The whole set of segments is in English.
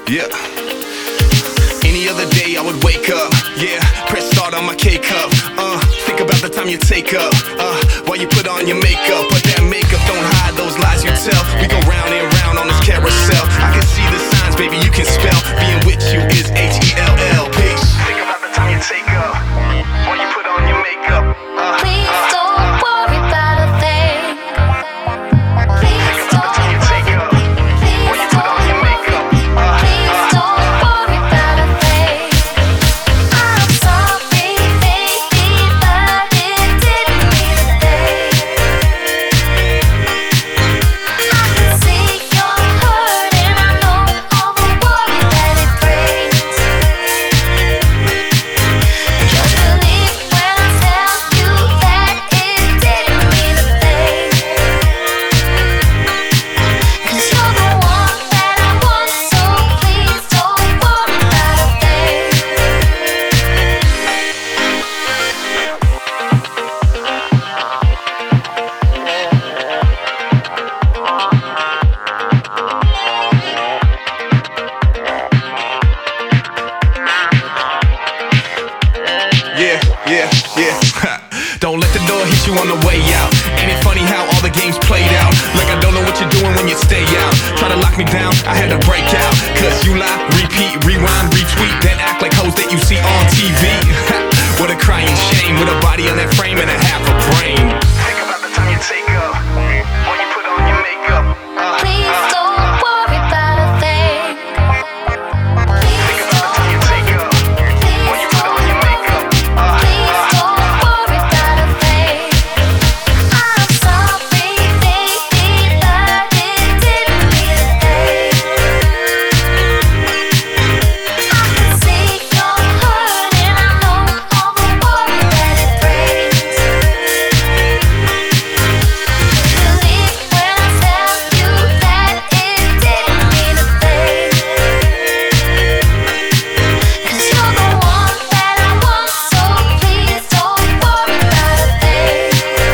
Yeah. Any other day I would wake up, yeah, press start on my K-cup, think about the time you take up, while you put on your makeup, but that makeup don't hide those lies you tell. We go round and round on this carousel. I can see the signs, baby, you can spell. Being with you is H-E-L-L. Peace. Think about the time you take up, while you put on your makeup. Please don't worry about a thing. Please don't worry about a thing. Please don't worry about a thing. I'm sorry, baby, but it didn't mean a thing. I can see you're hurt and I know all the worry that it brings. Just believe when I tell you that it didn't mean a thing. 'Cause you're the one that I want, so please don't worry about a thing. Yeah, yeah, yeah. Don't let the door hit you on the way out. Ain't it funny how all the games played out? Like I don't know what you're doing when you stay out. Try to lock me down, I had to break out. Cause you lie, repeat, rewind, retweet, then act like hoes that you see on TV. What a crying shame, with a body on that frame and a half a brain. Think about the time you take up, while you put on your makeup. Please don't worry about a thing. Think about the time you take up, while you put on your makeup. Please don't worry about a thing. I'm sorry, baby, but it didn't mean a thing. I can see you're hurt and I know all the worry that it brings. Believe when I tell you that it didn't mean a thing. 'Cause you're the one that I want, so please don't worry about a thing.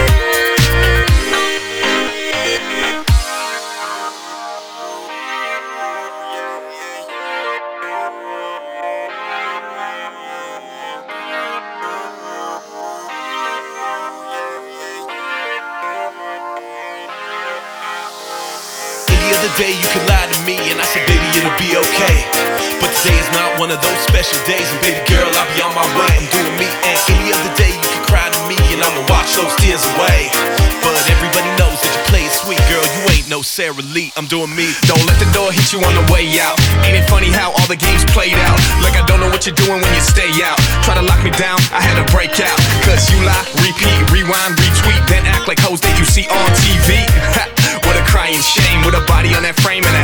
Any other day you could lie to me and I said, baby, it'll be okay. But today is not one of those special days, and baby girl, I'll be on my way. I'm doing me, and any other day you could cry to me and I'ma wash those tears away. But everybody knows that you play it sweet, girl, you ain't no Sarah Lee. I'm doing me. Don't let the door hit you on the way out. Ain't it funny how all the games played out? Like I don't know what you're doing when you stay out. Try to lock me down, I had to break out. Cause you lie, repeat, rewind, retweet, then act like hoes that you see on TV. What a crying shame, with a body on that frame and a